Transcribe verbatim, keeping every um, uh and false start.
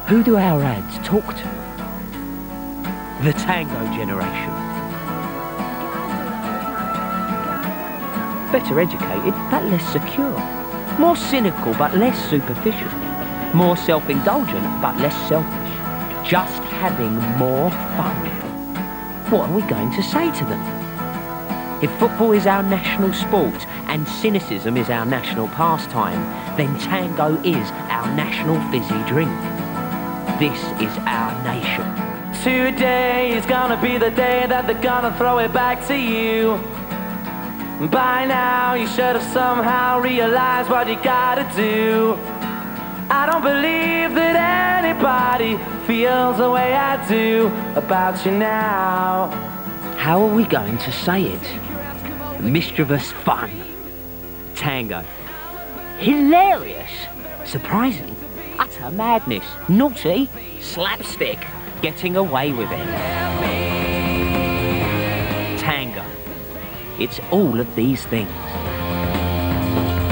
Who do our ads talk to? The tango generation. Better educated, but less secure. More cynical, but less superficial. More self-indulgent, but less selfish. Just having more fun. What are we going to say to them? If football is our national sport and cynicism is our national pastime, then tango is our national fizzy drink. This is our nation. Today is gonna be the day that they're gonna throw it back to you. By now you should have somehow realized what you gotta do. I don't believe that anybody feels the way I do about you now. How are we going to say it? Mischievous fun. Tango. Hilarious. Surprising. Utter madness. Naughty. Slapstick. Getting away with it. Tango. It's all of these things.